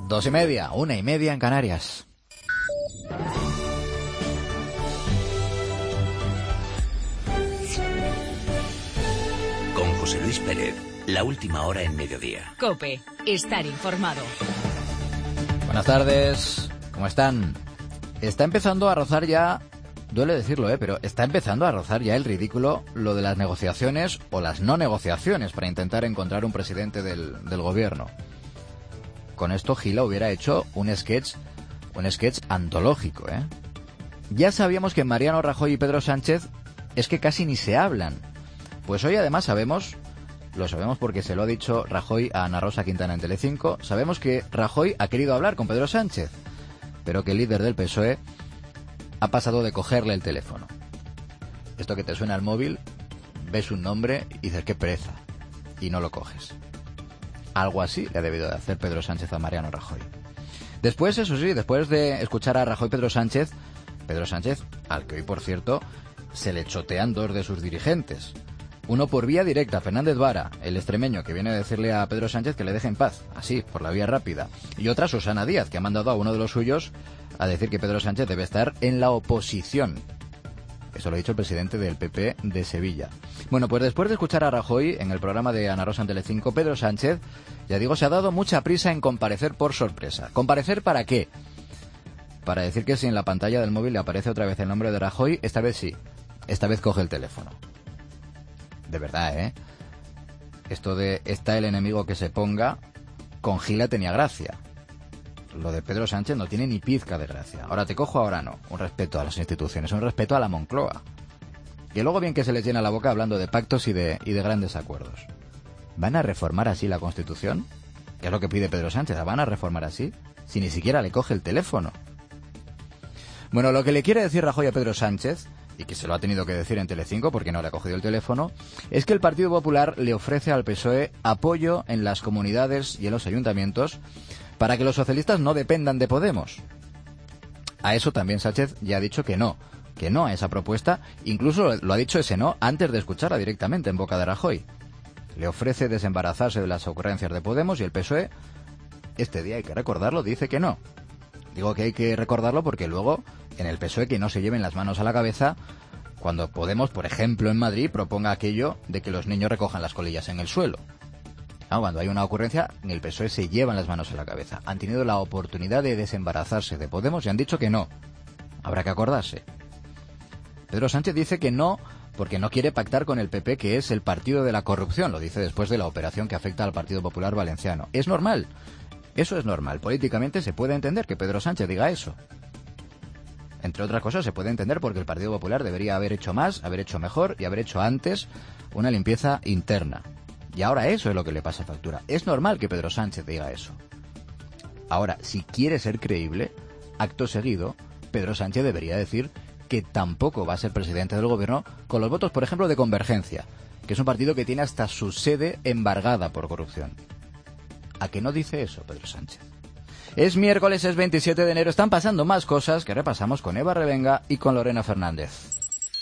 2:30, 1:30 en Canarias. Con José Luis Pérez, la última hora en mediodía. COPE, estar informado. Buenas tardes, ¿cómo están? Está empezando a rozar ya, duele decirlo, pero está empezando a rozar ya el ridículo lo de las negociaciones o las no negociaciones para intentar encontrar un presidente del gobierno. Con esto Gila hubiera hecho un sketch antológico, Ya sabíamos que Mariano Rajoy y Pedro Sánchez es que casi ni se hablan. Pues hoy además lo sabemos porque se lo ha dicho Rajoy a Ana Rosa Quintana en Telecinco, sabemos que Rajoy ha querido hablar con Pedro Sánchez, pero que el líder del PSOE ha pasado de cogerle el teléfono. Esto que te suena al móvil, ves un nombre y dices qué pereza, y no lo coges. Algo así le ha debido de hacer Pedro Sánchez a Mariano Rajoy. Después, eso sí, después de escuchar a Rajoy Pedro Sánchez, al que hoy, por cierto, se le chotean dos de sus dirigentes. Uno por vía directa, Fernández Vara, el extremeño, que viene a decirle a Pedro Sánchez que le deje en paz, así, por la vía rápida. Y otra, Susana Díaz, que ha mandado a uno de los suyos a decir que Pedro Sánchez debe estar en la oposición. Eso lo ha dicho el presidente del PP de Sevilla. Bueno, pues después de escuchar a Rajoy en el programa de Ana Rosa en Telecinco, Pedro Sánchez, ya digo, se ha dado mucha prisa en comparecer por sorpresa. ¿Comparecer para qué? Para decir que si en la pantalla del móvil le aparece otra vez el nombre de Rajoy, esta vez sí, esta vez coge el teléfono. De verdad, Esto de está el enemigo que se ponga, con Gila tenía gracia. Lo de Pedro Sánchez no tiene ni pizca de gracia. Ahora te cojo, ahora no. Un respeto a las instituciones, un respeto a la Moncloa. Que luego bien que se les llena la boca hablando de pactos y de grandes acuerdos. ¿Van a reformar así la Constitución? ¿Qué es lo que pide Pedro Sánchez? ¿La van a reformar así? Si ni siquiera le coge el teléfono. Bueno, lo que le quiere decir Rajoy a Pedro Sánchez, y que se lo ha tenido que decir en Telecinco porque no le ha cogido el teléfono, es que el Partido Popular le ofrece al PSOE apoyo en las comunidades y en los ayuntamientos para que los socialistas no dependan de Podemos. A eso también Sánchez ya ha dicho que no a esa propuesta, incluso lo ha dicho ese no antes de escucharla directamente en boca de Rajoy. Le ofrece desembarazarse de las ocurrencias de Podemos y el PSOE, este día hay que recordarlo, dice que no. Digo que hay que recordarlo porque luego en el PSOE que no se lleven las manos a la cabeza cuando Podemos, por ejemplo en Madrid, proponga aquello de que los niños recojan las colillas en el suelo. Cuando hay una ocurrencia, en el PSOE se llevan las manos a la cabeza. Han tenido la oportunidad de desembarazarse de Podemos y han dicho que no. Habrá que acordarse. Pedro Sánchez dice que no porque no quiere pactar con el PP, que es el partido de la corrupción. Lo dice después de la operación que afecta al Partido Popular Valenciano. Es normal. Eso es normal. Políticamente se puede entender que Pedro Sánchez diga eso. Entre otras cosas se puede entender porque el Partido Popular debería haber hecho más, haber hecho mejor y haber hecho antes una limpieza interna. Y ahora eso es lo que le pasa factura. Es normal que Pedro Sánchez diga eso. Ahora, si quiere ser creíble, acto seguido, Pedro Sánchez debería decir que tampoco va a ser presidente del gobierno con los votos, por ejemplo, de Convergencia, que es un partido que tiene hasta su sede embargada por corrupción. ¿A qué no dice eso Pedro Sánchez? Es miércoles, es 27 de enero, están pasando más cosas que repasamos con Eva Revenga y con Lorena Fernández.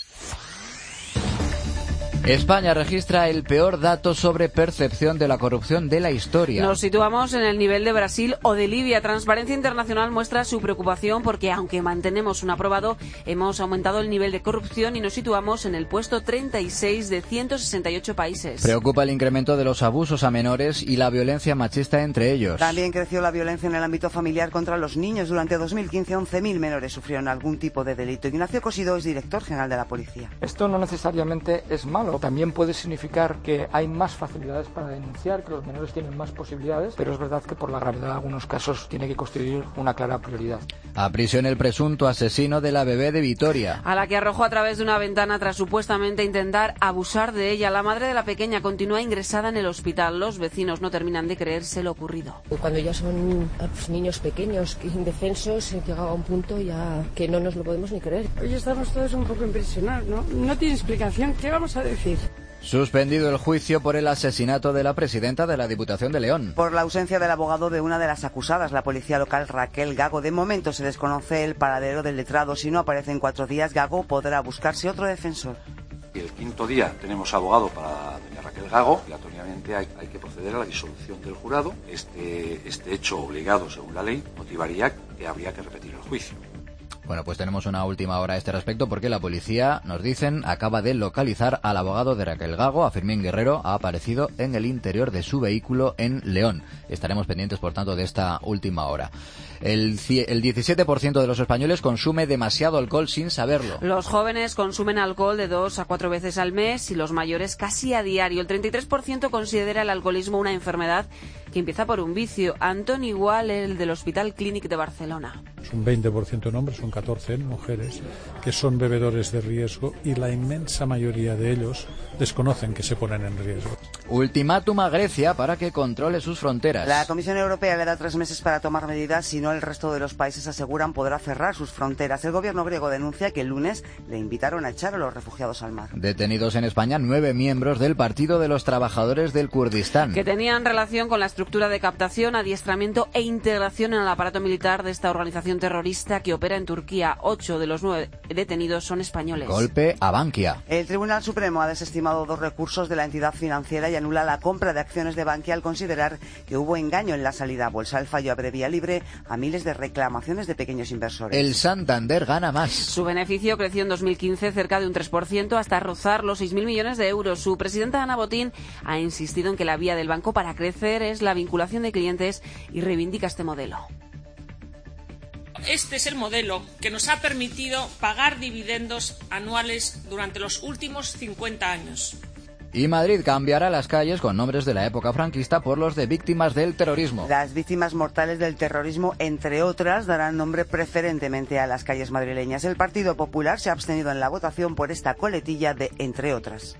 España registra el peor dato sobre percepción de la corrupción de la historia. Nos situamos en el nivel de Brasil o de Libia. Transparencia Internacional muestra su preocupación porque, aunque mantenemos un aprobado, hemos aumentado el nivel de corrupción y nos situamos en el puesto 36 de 168 países. Preocupa el incremento de los abusos a menores y la violencia machista entre ellos. También creció la violencia en el ámbito familiar contra los niños. Durante 2015, 11.000 menores sufrieron algún tipo de delito. Ignacio Cosido es director general de la policía. Esto no necesariamente es malo. También puede significar que hay más facilidades para denunciar, que los menores tienen más posibilidades, pero es verdad que por la gravedad de algunos casos tiene que constituir una clara prioridad. A prisión el presunto asesino de la bebé de Vitoria, a la que arrojó a través de una ventana tras supuestamente intentar abusar de ella. La madre de la pequeña continúa ingresada en el hospital. Los vecinos no terminan de creerse lo ocurrido. Cuando ya son niños pequeños, indefensos, llegaba a un punto ya que no nos lo podemos ni creer. Hoy estamos todos un poco impresionados, ¿no? No tiene explicación. ¿Qué vamos a decir? Suspendido el juicio por el asesinato de la presidenta de la Diputación de León. Por la ausencia del abogado de una de las acusadas, la policía local Raquel Gago. De momento se desconoce el paradero del letrado. Si no aparece en 4 días, Gago podrá buscarse otro defensor. El quinto día tenemos abogado para doña Raquel Gago, obligatoriamente efectivamente hay que proceder a la disolución del jurado. Este hecho obligado según la ley motivaría que habría que repetir el juicio. Bueno, pues tenemos una última hora a este respecto porque la policía, nos dicen, acaba de localizar al abogado de Raquel Gago. A Fermín Guerrero ha aparecido en el interior de su vehículo en León. Estaremos pendientes, por tanto, de esta última hora. El 17% de los españoles consume demasiado alcohol sin saberlo. Los jóvenes consumen alcohol de 2 a 4 veces al mes y los mayores casi a diario. El 33% considera el alcoholismo una enfermedad que empieza por un vicio. Antoni Gual, el del Hospital Clínic de Barcelona. Es un 20% en hombres, son 14 en mujeres, que son bebedores de riesgo y la inmensa mayoría de ellos desconocen que se ponen en riesgo. Ultimátum a Grecia para que controle sus fronteras. La Comisión Europea le da 3 meses para tomar medidas, si no el resto de los países aseguran podrá cerrar sus fronteras. El gobierno griego denuncia que el lunes le invitaron a echar a los refugiados al mar. Detenidos en España 9 miembros del Partido de los Trabajadores del Kurdistán. Que tenían relación con la estructura de captación, adiestramiento e integración en el aparato militar de esta organización terrorista que opera en Turquía. 8 de los 9 detenidos son españoles. Golpe a Bankia. El Tribunal Supremo ha desestimado 2 recursos de la entidad financiera y anula la compra de acciones de Bankia al considerar que hubo engaño en la salida a bolsa. El fallo abre vía libre a miles de reclamaciones de pequeños inversores. El Santander gana más. Su beneficio creció en 2015 cerca de un 3% hasta rozar los 6.000 millones de euros. Su presidenta Ana Botín ha insistido en que la vía del banco para crecer es la vinculación de clientes y reivindica este modelo. Este es el modelo que nos ha permitido pagar dividendos anuales durante los últimos 50 años. Y Madrid cambiará las calles con nombres de la época franquista por los de víctimas del terrorismo. Las víctimas mortales del terrorismo, entre otras, darán nombre preferentemente a las calles madrileñas. El Partido Popular se ha abstenido en la votación por esta coletilla de entre otras.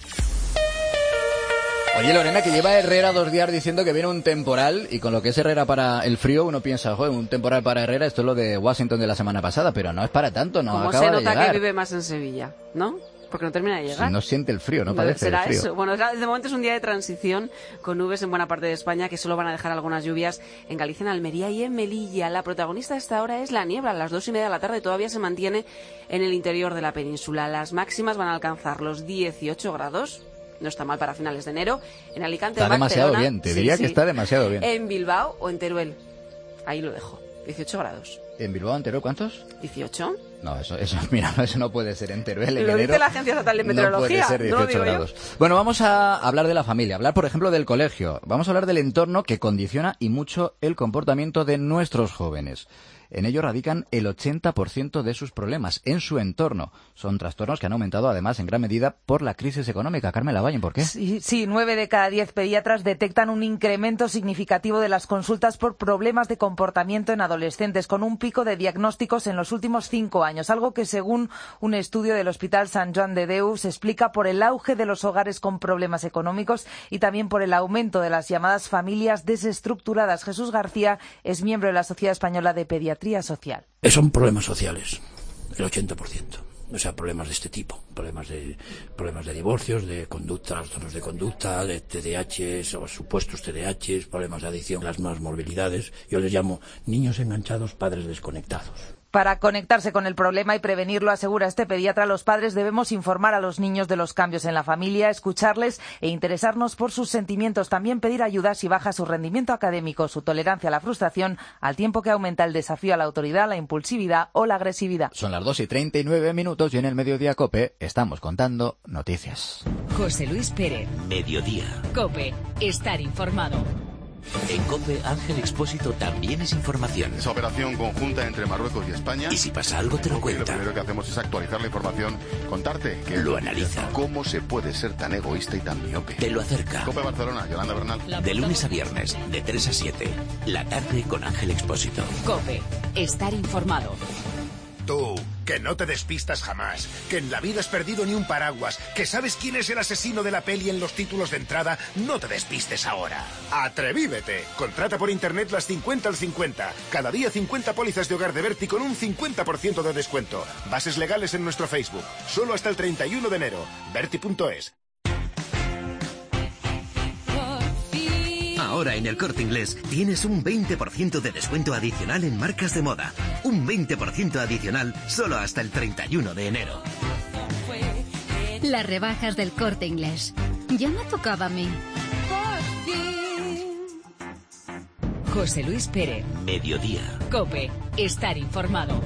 Oye, Lorena, que lleva Herrera 2 días diciendo que viene un temporal, y con lo que es Herrera para el frío, uno piensa, joder, un temporal para Herrera, esto es lo de Washington de la semana pasada, pero no es para tanto, no Como acaba se de nota llegar. que vive más en Sevilla, ¿no? Porque no termina de llegar. No siente el frío, no padece ¿Será el frío. eso? Bueno, de momento es un día de transición con nubes en buena parte de España que solo van a dejar algunas lluvias en Galicia, en Almería y en Melilla. La protagonista de esta hora es la niebla. A las 2:30 de la tarde todavía se mantiene en el interior de la península. Las máximas van a alcanzar los 18 grados. No está mal para finales de enero. En Alicante, está en Barcelona, demasiado bien, te diría que está demasiado bien. En Bilbao o en Teruel. Ahí lo dejo. 18 grados. ¿En Bilbao, en Teruel, cuántos? 18. No, eso, mira, eso no puede ser en Teruel. Lo dice la Agencia Estatal de Meteorología. No puede ser 18 grados. Bueno, vamos a hablar de la familia, hablar, por ejemplo, del colegio. Vamos a hablar del entorno que condiciona y mucho el comportamiento de nuestros jóvenes. En ello radican el 80% de sus problemas, en su entorno. Son trastornos que han aumentado además en gran medida por la crisis económica. Carmen Lavallen, ¿por qué? Sí, 9 de cada 10 pediatras detectan un incremento significativo de las consultas por problemas de comportamiento en adolescentes, con un pico de diagnósticos en los últimos 5 años, algo que según un estudio del Hospital Sant Joan de Déu se explica por el auge de los hogares con problemas económicos y también por el aumento de las llamadas familias desestructuradas. Jesús García es miembro de la Sociedad Española de Pediatría Social. Son problemas sociales, el 80%. O sea, problemas de este tipo, problemas de divorcios, de conducta, trastornos de conducta, de TDAHs o supuestos TDAHs, problemas de adicción, las nuevas morbilidades. Yo les llamo niños enganchados, padres desconectados. Para conectarse con el problema y prevenirlo, asegura este pediatra, los padres debemos informar a los niños de los cambios en la familia, escucharles e interesarnos por sus sentimientos. También pedir ayuda si baja su rendimiento académico, su tolerancia a la frustración, al tiempo que aumenta el desafío a la autoridad, la impulsividad o la agresividad. Son las 2:39 y en el Mediodía COPE estamos contando noticias. José Luis Pérez. Mediodía. COPE. Estar informado. En COPE, Ángel Expósito también es información. Esa operación conjunta entre Marruecos y España. Y si pasa algo te lo cuenta. Lo primero que hacemos es actualizar la información, contarte que lo analiza. ¿Cómo se puede ser tan egoísta y tan miope? Te lo acerca. COPE Barcelona, Yolanda Bernal. De lunes a viernes, de 3 a 7. La tarde con Ángel Expósito. COPE. Estar informado. Tú, que no te despistas jamás, que en la vida has perdido ni un paraguas, que sabes quién es el asesino de la peli en los títulos de entrada, no te despistes ahora. ¡Atrevívete! Contrata por internet las 50 al 50. Cada día 50 pólizas de hogar de Berti con un 50% de descuento. Bases legales en nuestro Facebook. Solo hasta el 31 de enero. Berti.es. Ahora en el Corte Inglés tienes un 20% de descuento adicional en marcas de moda. Un 20% adicional solo hasta el 31 de enero. Las rebajas del Corte Inglés. Ya me tocaba a mí. José Luis Pérez. Mediodía. COPE. Estar informado.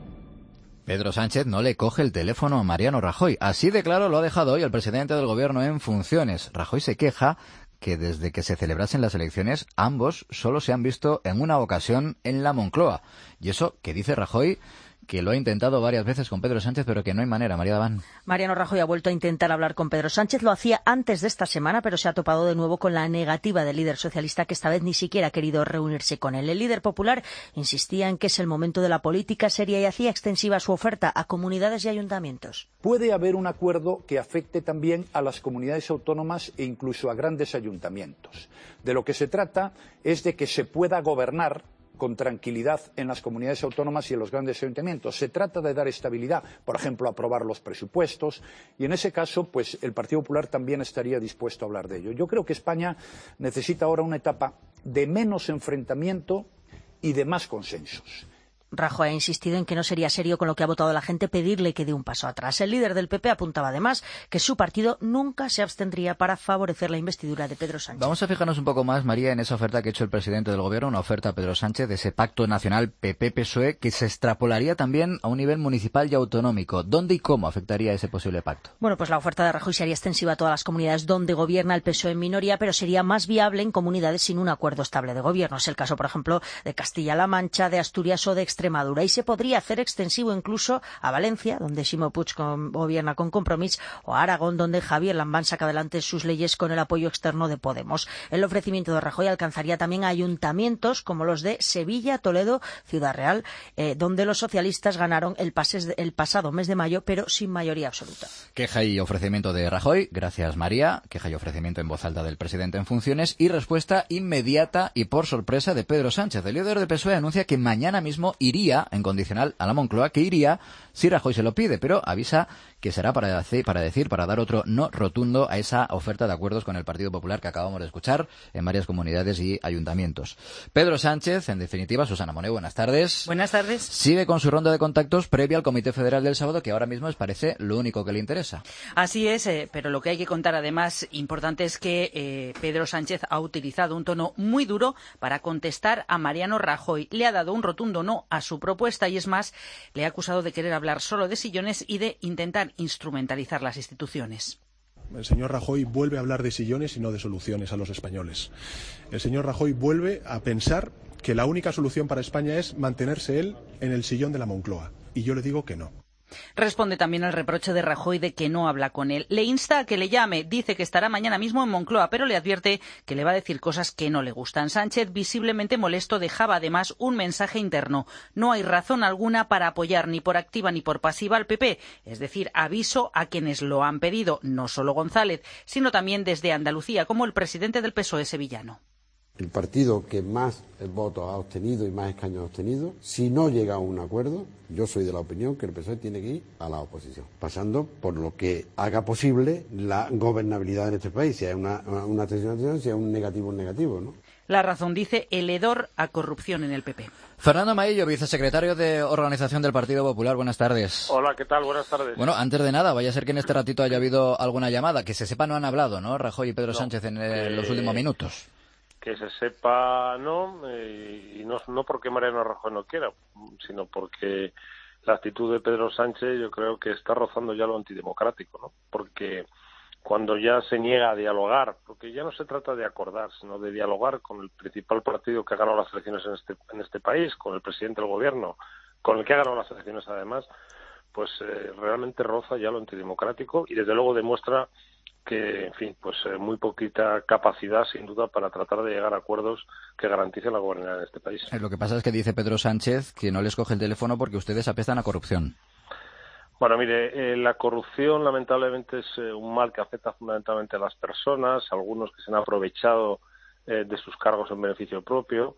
Pedro Sánchez no le coge el teléfono a Mariano Rajoy. Así de claro lo ha dejado hoy el presidente del gobierno en funciones. Rajoy se queja que desde que se celebrasen las elecciones, ambos solo se han visto en una ocasión en la Moncloa. Y eso que dice Rajoy, que lo ha intentado varias veces con Pedro Sánchez, pero que no hay manera. María Daván. Mariano Rajoy ha vuelto a intentar hablar con Pedro Sánchez. Lo hacía antes de esta semana, pero se ha topado de nuevo con la negativa del líder socialista, que esta vez ni siquiera ha querido reunirse con él. El líder popular insistía en que es el momento de la política seria y hacía extensiva su oferta a comunidades y ayuntamientos. Puede haber un acuerdo que afecte también a las comunidades autónomas e incluso a grandes ayuntamientos. De lo que se trata es de que se pueda gobernar con tranquilidad en las comunidades autónomas y en los grandes ayuntamientos. Se trata de dar estabilidad, por ejemplo, aprobar los presupuestos, y en ese caso, pues el Partido Popular también estaría dispuesto a hablar de ello. Yo creo que España necesita ahora una etapa de menos enfrentamiento y de más consensos. Rajoy ha insistido en que no sería serio con lo que ha votado la gente pedirle que dé un paso atrás. El líder del PP apuntaba además que su partido nunca se abstendría para favorecer la investidura de Pedro Sánchez. Vamos a fijarnos un poco más, María, en esa oferta que ha hecho el presidente del gobierno, una oferta a Pedro Sánchez de ese pacto nacional PP-PSOE que se extrapolaría también a un nivel municipal y autonómico. ¿Dónde y cómo afectaría ese posible pacto? Bueno, pues la oferta de Rajoy sería extensiva a todas las comunidades donde gobierna el PSOE en minoría, pero sería más viable en comunidades sin un acuerdo estable de gobierno. Es el caso, por ejemplo, de Castilla-La Mancha, de Asturias o de Extremadura. Y se podría hacer extensivo incluso a Valencia, donde Ximo Puig gobierna con Compromís, o a Aragón, donde Javier Lambán saca adelante sus leyes con el apoyo externo de Podemos. El ofrecimiento de Rajoy alcanzaría también a ayuntamientos como los de Sevilla, Toledo, Ciudad Real, donde los socialistas ganaron el pasado mes de mayo, pero sin mayoría absoluta. Queja y ofrecimiento de Rajoy, gracias María, queja y ofrecimiento en voz alta del presidente en funciones y respuesta inmediata y por sorpresa de Pedro Sánchez. El líder del PSOE anuncia que mañana mismo iría en condicional a la Moncloa, que iría si Rajoy se lo pide, pero avisa que será para dar otro no rotundo a esa oferta de acuerdos con el Partido Popular que acabamos de escuchar en varias comunidades y ayuntamientos. Pedro Sánchez, en definitiva, Susana Moneo, buenas tardes. Buenas tardes. Sigue con su ronda de contactos previa al Comité Federal del sábado, que ahora mismo parece lo único que le interesa. Así es, pero lo que hay que contar además importante es que Pedro Sánchez ha utilizado un tono muy duro para contestar a Mariano Rajoy. Le ha dado un rotundo no a su propuesta y es más, le ha acusado de querer hablar solo de sillones y de intentar instrumentalizar las instituciones. El señor Rajoy vuelve a hablar de sillones y no de soluciones a los españoles. El señor Rajoy vuelve a pensar que la única solución para España es mantenerse él en el sillón de la Moncloa. Y yo le digo que no. Responde también al reproche de Rajoy de que no habla con él. Le insta a que le llame, dice que estará mañana mismo en Moncloa, pero le advierte que le va a decir cosas que no le gustan. Sánchez, visiblemente molesto, dejaba además un mensaje interno. No hay razón alguna para apoyar ni por activa ni por pasiva al PP. Es decir, aviso a quienes lo han pedido, no solo González, sino también desde Andalucía, como el presidente del PSOE sevillano. El partido que más votos ha obtenido y más escaños ha obtenido, si no llega a un acuerdo, yo soy de la opinión que el PSOE tiene que ir a la oposición, pasando por lo que haga posible la gobernabilidad en este país, si hay una tensión, si hay un negativo, ¿no? La razón, dice, el hedor a corrupción en el PP. Fernando Maillo, vicesecretario de Organización del Partido Popular, buenas tardes. Hola, ¿qué tal? Buenas tardes. Bueno, antes de nada, vaya a ser que en este ratito haya habido alguna llamada. Que se sepa, no han hablado, ¿no? Rajoy y Pedro Sánchez en los últimos minutos. Que se sepa, no, y no porque Mariano Rajoy no quiera, sino porque la actitud de Pedro Sánchez yo creo que está rozando ya lo antidemocrático, ¿no? Porque cuando ya se niega a dialogar, porque ya no se trata de acordar, sino de dialogar con el principal partido que ha ganado las elecciones en este país, con el presidente del gobierno, con el que ha ganado las elecciones además, pues realmente roza ya lo antidemocrático y desde luego demuestra que, en fin, pues muy poquita capacidad, sin duda, para tratar de llegar a acuerdos que garanticen la gobernabilidad de este país. Lo que pasa es que dice Pedro Sánchez que no les coge el teléfono porque ustedes apestan a corrupción. Bueno, mire, la corrupción, lamentablemente, es un mal que afecta fundamentalmente a las personas, algunos que se han aprovechado de sus cargos en beneficio propio,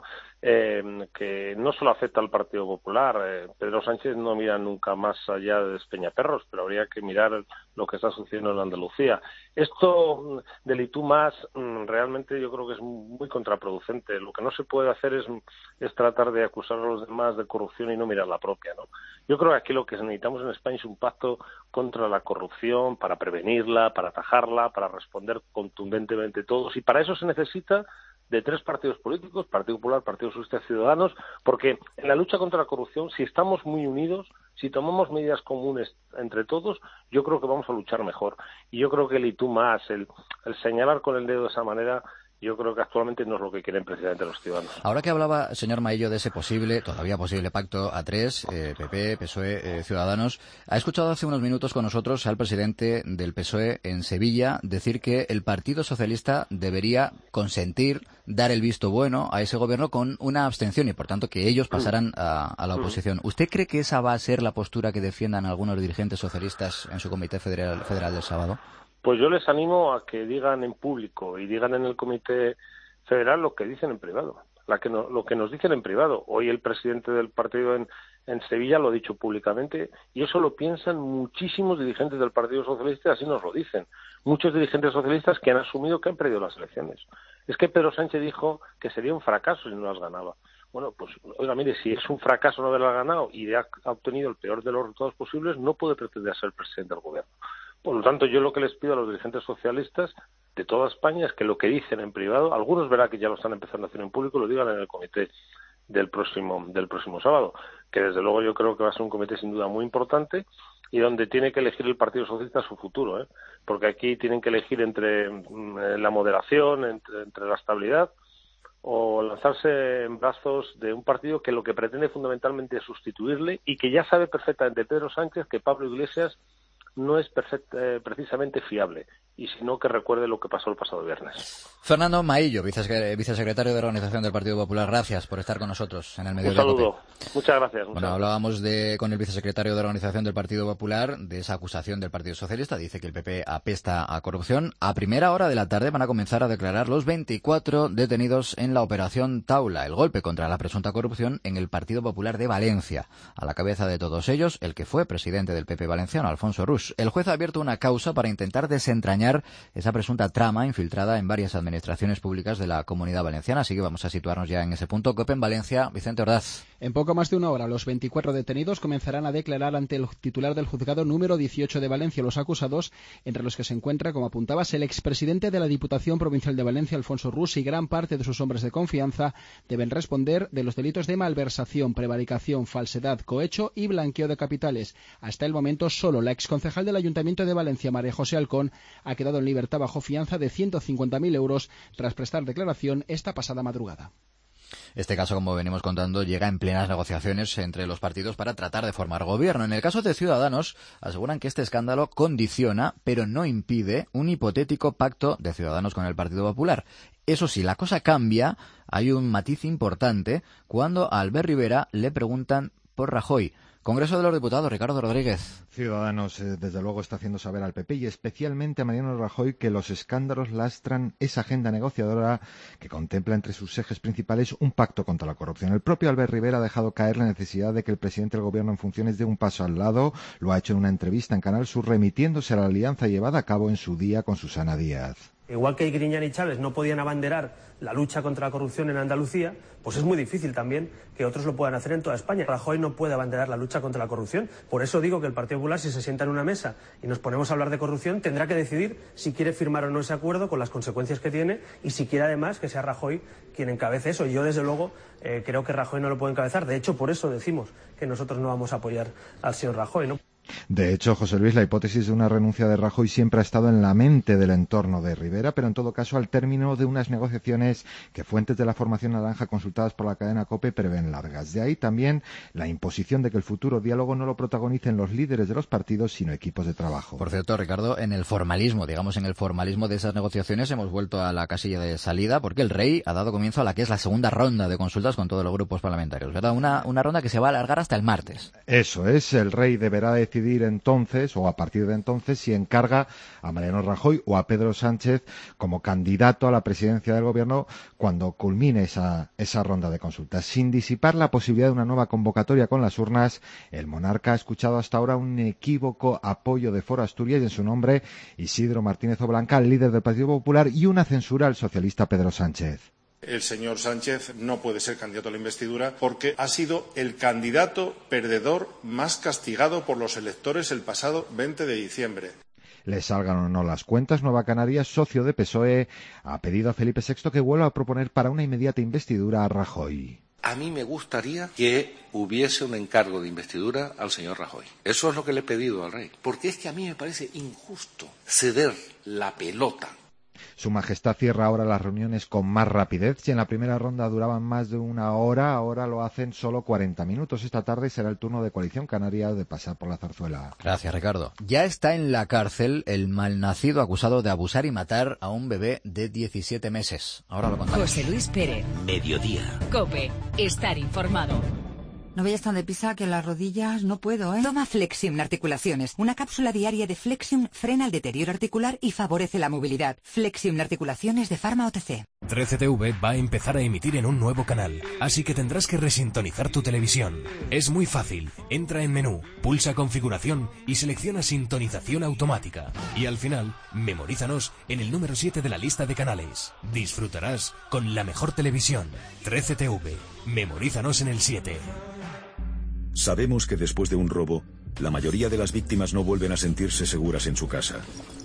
que no solo afecta al Partido Popular. Pedro Sánchez no mira nunca más allá de Despeñaperros, pero habría que mirar lo que está sucediendo en Andalucía. Esto del y tú más realmente yo creo que es muy contraproducente. Lo que no se puede hacer es tratar de acusar a los demás de corrupción y no mirar la propia, ¿no? Yo creo que aquí lo que necesitamos en España es un pacto contra la corrupción, para prevenirla, para atajarla, para responder contundentemente todos. Y para eso se necesita de 3 partidos políticos, Partido Popular, Partido Socialista y Ciudadanos, porque en la lucha contra la corrupción, si estamos muy unidos, si tomamos medidas comunes entre todos, yo creo que vamos a luchar mejor. Y yo creo que el y tú más, el señalar con el dedo de esa manera, yo creo que actualmente no es lo que quieren precisamente los ciudadanos. Ahora que hablaba, señor Maillo, de ese todavía posible pacto a 3, PP, PSOE, Ciudadanos, ha escuchado hace unos minutos con nosotros al presidente del PSOE en Sevilla decir que el Partido Socialista debería consentir, dar el visto bueno a ese gobierno con una abstención y, por tanto, que ellos pasaran a la oposición. ¿Usted cree que esa va a ser la postura que defiendan algunos dirigentes socialistas en su Comité Federal del sábado? Pues yo les animo a que digan en público y digan en el Comité Federal lo que dicen en privado, lo que nos dicen en privado. Hoy el presidente del partido en Sevilla lo ha dicho públicamente y eso lo piensan muchísimos dirigentes del Partido Socialista y así nos lo dicen. Muchos dirigentes socialistas que han asumido que han perdido las elecciones. Es que Pedro Sánchez dijo que sería un fracaso si no las ganaba. Bueno, pues, oiga, mire, si es un fracaso no haberla ganado y ha obtenido el peor de los resultados posibles, no puede pretender ser presidente del gobierno. Por lo tanto, yo lo que les pido a los dirigentes socialistas de toda España es que lo que dicen en privado, algunos verá que ya lo están empezando a hacer en público, lo digan en el comité del próximo sábado, que desde luego yo creo que va a ser un comité sin duda muy importante y donde tiene que elegir el Partido Socialista su futuro, porque aquí tienen que elegir entre la moderación, entre la estabilidad, o lanzarse en brazos de un partido que lo que pretende fundamentalmente es sustituirle y que ya sabe perfectamente Pedro Sánchez que Pablo Iglesias no es precisamente fiable, y si no, que recuerde lo que pasó el pasado viernes. Fernando Maillo, vicesecretario de Organización del Partido Popular, gracias por estar con nosotros en el Mediodía. Un saludo. Muchas gracias. Bueno, hablábamos con el vicesecretario de Organización del Partido Popular de esa acusación del Partido Socialista. Dice que el PP apesta a corrupción. A primera hora de la tarde van a comenzar a declarar los 24 detenidos en la Operación Taula, el golpe contra la presunta corrupción en el Partido Popular de Valencia. A la cabeza de todos ellos, el que fue presidente del PP valenciano, Alfonso Rus. El juez ha abierto una causa para intentar desentrañar esa presunta trama infiltrada en varias administraciones públicas de la Comunidad Valenciana. Así que vamos a situarnos ya en ese punto. COPE en Valencia, Vicente Ordaz. En poco más de una hora, los 24 detenidos comenzarán a declarar ante el titular del juzgado número 18 de Valencia. Los acusados, entre los que se encuentra, como apuntabas, el expresidente de la Diputación Provincial de Valencia, Alfonso Rus, y gran parte de sus hombres de confianza, deben responder de los delitos de malversación, prevaricación, falsedad, cohecho y blanqueo de capitales. Hasta el momento, solo la exconcejal del Ayuntamiento de Valencia, María José Alcón, ha quedado en libertad bajo fianza de 150.000 euros tras prestar declaración esta pasada madrugada. Este caso, como venimos contando, llega en plenas negociaciones entre los partidos para tratar de formar gobierno. En el caso de Ciudadanos, aseguran que este escándalo condiciona, pero no impide, un hipotético pacto de Ciudadanos con el Partido Popular. Eso sí, la cosa cambia, hay un matiz importante, cuando a Albert Rivera le preguntan por Rajoy. Congreso de los Diputados, Ricardo Rodríguez. Ciudadanos, desde luego, está haciendo saber al PP y especialmente a Mariano Rajoy que los escándalos lastran esa agenda negociadora que contempla entre sus ejes principales un pacto contra la corrupción. El propio Albert Rivera ha dejado caer la necesidad de que el presidente del Gobierno en funciones dé un paso al lado. Lo ha hecho en una entrevista en Canal Sur, remitiéndose a la alianza llevada a cabo en su día con Susana Díaz. Igual que Griñán y Chávez no podían abanderar la lucha contra la corrupción en Andalucía, pues es muy difícil también que otros lo puedan hacer en toda España. Rajoy no puede abanderar la lucha contra la corrupción. Por eso digo que el Partido Popular, si se sienta en una mesa y nos ponemos a hablar de corrupción, tendrá que decidir si quiere firmar o no ese acuerdo con las consecuencias que tiene y si quiere además que sea Rajoy quien encabece eso. Yo, desde luego, creo que Rajoy no lo puede encabezar. De hecho, por eso decimos que nosotros no vamos a apoyar al señor Rajoy, ¿no? De hecho, José Luis, la hipótesis de una renuncia de Rajoy siempre ha estado en la mente del entorno de Rivera, pero en todo caso al término de unas negociaciones que fuentes de la formación naranja consultadas por la cadena COPE prevén largas. De ahí también la imposición de que el futuro diálogo no lo protagonicen los líderes de los partidos, sino equipos de trabajo. Por cierto, Ricardo, en el formalismo de esas negociaciones hemos vuelto a la casilla de salida porque el rey ha dado comienzo a la que es la segunda ronda de consultas con todos los grupos parlamentarios, ¿verdad? Una ronda que se va a alargar hasta el martes. Eso es, el rey deberá decidir entonces, o a partir de entonces, si encarga a Mariano Rajoy o a Pedro Sánchez como candidato a la presidencia del Gobierno cuando culmine esa ronda de consultas. Sin disipar la posibilidad de una nueva convocatoria con las urnas, el monarca ha escuchado hasta ahora un inequívoco apoyo de Foro Asturias y en su nombre Isidro Martínez Oblanca, el líder del Partido Popular, y una censura al socialista Pedro Sánchez. El señor Sánchez no puede ser candidato a la investidura porque ha sido el candidato perdedor más castigado por los electores el pasado 20 de diciembre. le salgan o no las cuentas, Nueva Canarias, socio de PSOE, ha pedido a Felipe VI que vuelva a proponer para una inmediata investidura a Rajoy. A mí me gustaría que hubiese un encargo de investidura al señor Rajoy. Eso es lo que le he pedido al rey. Porque es que a mí me parece injusto ceder la pelota. Su Majestad cierra ahora las reuniones con más rapidez. Si en la primera ronda duraban más de una hora, ahora lo hacen solo 40 minutos. Esta tarde será el turno de Coalición Canaria de pasar por la zarzuela. Gracias, Ricardo. Ya está en la cárcel el malnacido acusado de abusar y matar a un bebé de 17 meses. Ahora lo contamos. José Luis Pérez. Mediodía. COPE. Estar informado. No vayas tan deprisa que las rodillas no puedo, ¿eh? Toma Flexium Articulaciones. Una cápsula diaria de Flexium frena el deterioro articular y favorece la movilidad. Flexium Articulaciones de Pharma OTC. 13TV va a empezar a emitir en un nuevo canal, así que tendrás que resintonizar tu televisión. Es muy fácil. Entra en menú, pulsa configuración y selecciona sintonización automática. Y al final, memorízanos en el número 7 de la lista de canales. Disfrutarás con la mejor televisión. 13TV. Memorízanos en el 7. Sabemos que después de un robo, la mayoría de las víctimas no vuelven a sentirse seguras en su casa.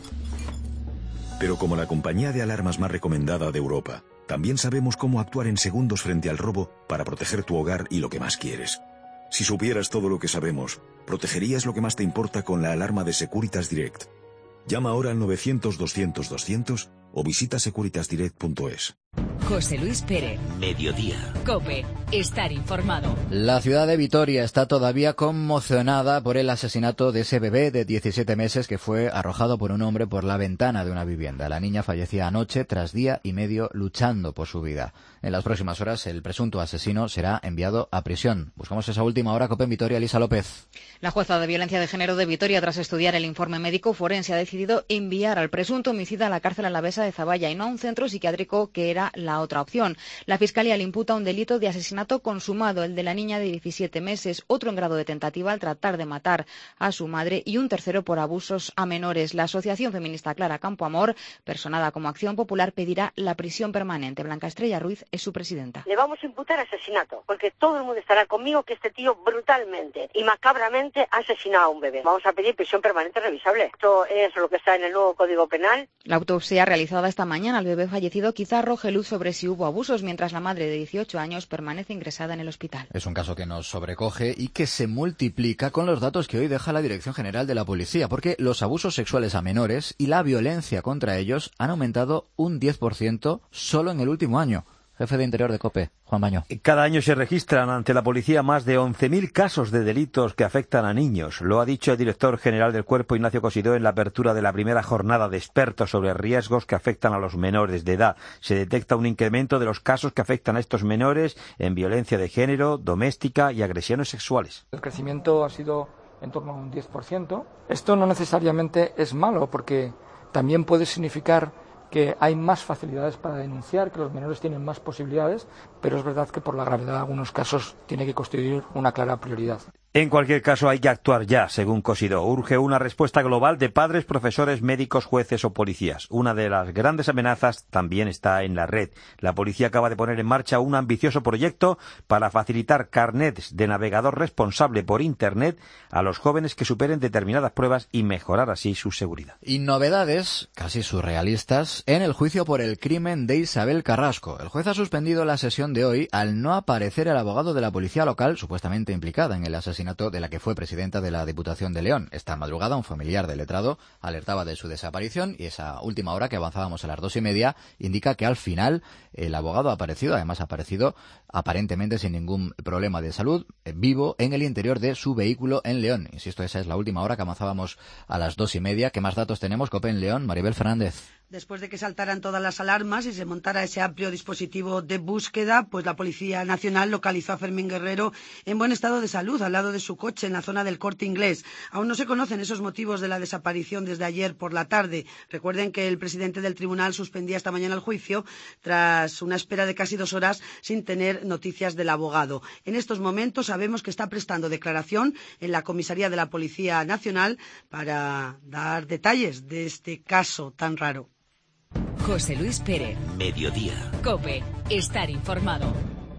Pero como la compañía de alarmas más recomendada de Europa, también sabemos cómo actuar en segundos frente al robo para proteger tu hogar y lo que más quieres. Si supieras todo lo que sabemos, protegerías lo que más te importa con la alarma de Securitas Direct. Llama ahora al 900-200-200 o visita securitasdirect.es. José Luis Pérez. Mediodía. COPE. Estar informado. La ciudad de Vitoria está todavía conmocionada por el asesinato de ese bebé de 17 meses que fue arrojado por un hombre por la ventana de una vivienda. La niña fallecía anoche tras día y medio luchando por su vida. En las próximas horas el presunto asesino será enviado a prisión. Buscamos esa última hora. COPE en Vitoria, Elisa López. La jueza de violencia de género de Vitoria, tras estudiar el informe médico forense, ha decidido enviar al presunto homicida a la cárcel alavesa de Zaballa y no a un centro psiquiátrico, que era la otra opción. La Fiscalía le imputa un delito de asesinato consumado, el de la niña de 17 meses, otro en grado de tentativa al tratar de matar a su madre y un tercero por abusos a menores. La asociación feminista Clara Campoamor, personada como Acción Popular, pedirá la prisión permanente. Blanca Estrella Ruiz es su presidenta. Le vamos a imputar asesinato, porque todo el mundo estará conmigo que este tío brutalmente y macabramente ha asesinado a un bebé. Vamos a pedir prisión permanente revisable. Esto es lo que está en el nuevo Código Penal. La autopsia realizada esta mañana al bebé fallecido quizá arroje luz sobre si hubo abusos, mientras la madre de 18 años permanece ingresada en el hospital. Es un caso que nos sobrecoge y que se multiplica con los datos que hoy deja la Dirección General de la Policía, porque los abusos sexuales a menores y la violencia contra ellos han aumentado un 10% solo en el último año. Jefe de Interior de COPE, Juan Baño. Cada año se registran ante la policía más de 11.000 casos de delitos que afectan a niños. Lo ha dicho el director general del Cuerpo, Ignacio Cosidó, en la apertura de la primera jornada de expertos sobre riesgos que afectan a los menores de edad. Se detecta un incremento de los casos que afectan a estos menores en violencia de género, doméstica y agresiones sexuales. El crecimiento ha sido en torno a un 10%. Esto no necesariamente es malo, porque también puede significar que hay más facilidades para denunciar, que los menores tienen más posibilidades, pero es verdad que por la gravedad de algunos casos tiene que constituir una clara prioridad. En cualquier caso, hay que actuar ya, según Cosidó. Urge una respuesta global de padres, profesores, médicos, jueces o policías. Una de las grandes amenazas también está en la red. La policía acaba de poner en marcha un ambicioso proyecto para facilitar carnets de navegador responsable por Internet a los jóvenes que superen determinadas pruebas y mejorar así su seguridad. Y novedades, casi surrealistas, en el juicio por el crimen de Isabel Carrasco. El juez ha suspendido la sesión de hoy al no aparecer el abogado de la policía local supuestamente implicada en el asesinato de la que fue presidenta de la Diputación de León. Esta madrugada un familiar del letrado alertaba de su desaparición y esa última hora, que avanzábamos a las 2:30, indica que al final el abogado ha aparecido, además ha aparecido aparentemente sin ningún problema de salud, vivo en el interior de su vehículo en León. Insisto, esa es la última hora, que avanzábamos a las 2:30. ¿Qué más datos tenemos? COPE en León, Maribel Fernández. Después de que saltaran todas las alarmas y se montara ese amplio dispositivo de búsqueda, pues la Policía Nacional localizó a Fermín Guerrero en buen estado de salud al lado de su coche en la zona del Corte Inglés. Aún no se conocen esos motivos de la desaparición desde ayer por la tarde. Recuerden que el presidente del tribunal suspendía esta mañana el juicio tras una espera de casi 2 horas sin tener noticias del abogado. En estos momentos sabemos que está prestando declaración en la comisaría de la Policía Nacional para dar detalles de este caso tan raro. José Luis Pérez. Mediodía. COPE. Estar informado.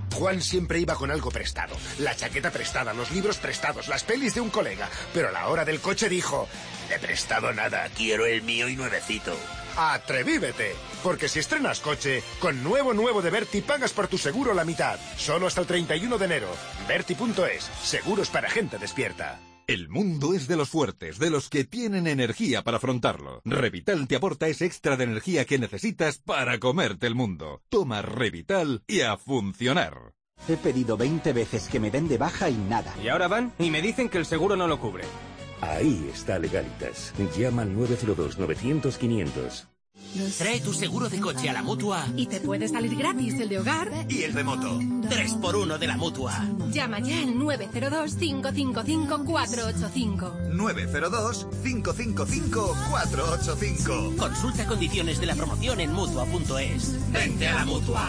Juan siempre iba con algo prestado. La chaqueta prestada, los libros prestados, las pelis de un colega. Pero a la hora del coche dijo... De prestado nada, quiero el mío y nuevecito. ¡Atrevívete! Porque si estrenas coche, con nuevo de Berti pagas por tu seguro la mitad. Solo hasta el 31 de enero. Berti.es. Seguros para gente despierta. El mundo es de los fuertes, de los que tienen energía para afrontarlo. Revital te aporta ese extra de energía que necesitas para comerte el mundo. Toma Revital y a funcionar. He pedido 20 veces que me den de baja y nada. Y ahora van y me dicen que el seguro no lo cubre. Ahí está Legalitas. Llama al 902-900-500. Trae tu seguro de coche a la Mutua y te puede salir gratis el de hogar y el de moto. 3x1 de la Mutua. Llama ya al 902-555-485. 902-555-485. Consulta condiciones de la promoción en Mutua.es. ¡Vente a la Mutua!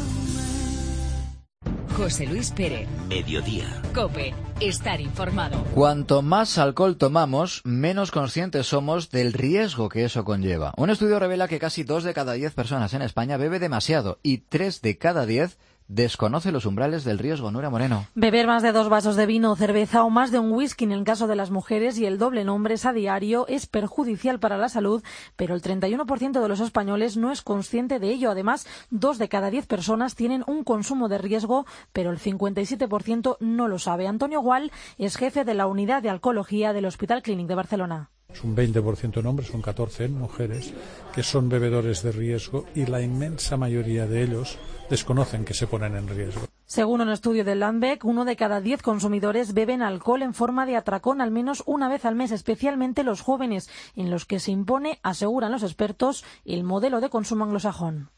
José Luis Pérez. Mediodía. COPE. Estar informado. Cuanto más alcohol tomamos, menos conscientes somos del riesgo que eso conlleva. Un estudio revela que casi 2 de cada 10 personas en España bebe demasiado y 3 de cada 10 desconoce los umbrales del riesgo. Nuria Moreno. Beber más de 2 vasos de vino o cerveza o más de un whisky en el caso de las mujeres y el doble en hombres a diario es perjudicial para la salud, pero el 31% de los españoles no es consciente de ello. Además, 2 de cada 10 personas tienen un consumo de riesgo, pero el 57% no lo sabe. Antonio Gual es jefe de la unidad de alcohología del Hospital Clínic de Barcelona. Es un 20% en hombres, un 14% en mujeres, que son bebedores de riesgo y la inmensa mayoría de ellos desconocen que se ponen en riesgo. Según un estudio del Landbeck, 1 de cada 10 consumidores beben alcohol en forma de atracón al menos una vez al mes, especialmente los jóvenes, en los que se impone, aseguran los expertos, el modelo de consumo anglosajón.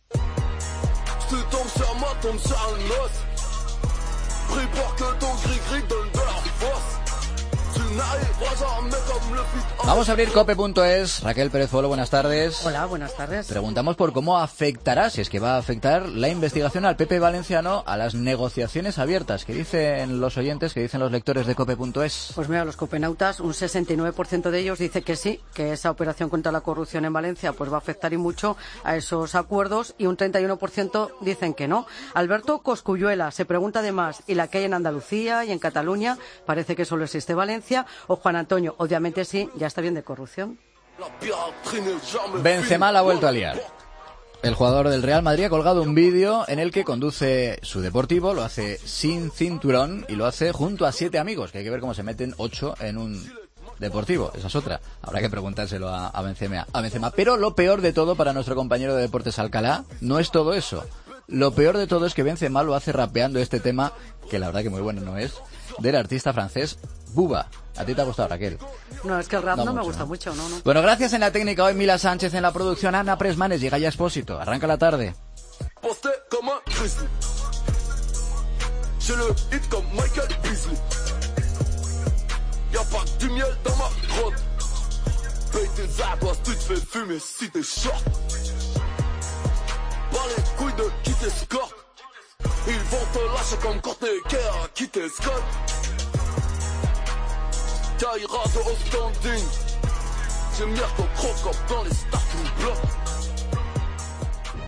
Vamos a abrir cope.es. Raquel Pérez Folo, buenas tardes. Hola, buenas tardes. Preguntamos por cómo afectará, si es que va a afectar, la investigación al PP valenciano a las negociaciones abiertas. ¿Qué dicen los oyentes, qué dicen los lectores de cope.es? Pues mira, los copenautas, un 69% de ellos dice que sí, que esa operación contra la corrupción en Valencia pues va a afectar y mucho a esos acuerdos, y un 31% dicen que no. Alberto Cosculluela se pregunta además, ¿y la que hay en Andalucía y en Cataluña? Parece que solo existe Valencia. O Juan Antonio, obviamente sí, ya está bien de corrupción. Benzema la ha vuelto a liar. El jugador del Real Madrid ha colgado un vídeo en el que conduce su Deportivo, lo hace sin cinturón y lo hace junto a 7 amigos, que hay que ver cómo se meten 8 en un Deportivo. Esa es otra. Habrá que preguntárselo a Benzema. Pero lo peor de todo para nuestro compañero de Deportes Alcalá no es todo eso. Lo peor de todo es que Benzema lo hace rapeando este tema, que la verdad que muy bueno no es, del artista francés Booba. ¿A ti te ha gustado, Raquel? No, es que el rap no me gusta mucho, no. Bueno, gracias en la técnica hoy Mila Sánchez, en la producción Ana Presmanes, llega ya Expósito. Arranca la tarde. Taillera de haut standing. J'ai mis ton croc dans les starting blocks.